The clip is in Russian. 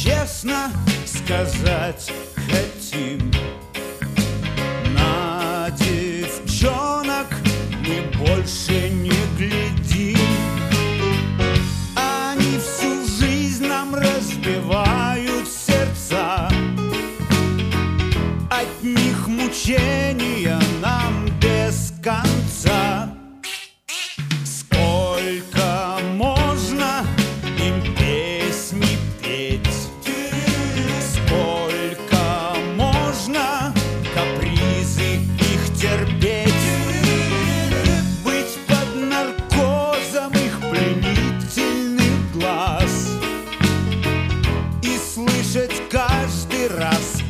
честно сказать хотим. На девчонок мы больше не глядим. Они всю жизнь нам разбивают сердца. От них мучения нам без конца. Сколько можно им песни петь? Сколько можно капризы их терпеть? Быть под наркозом их пленительных глаз и слышать каждый раз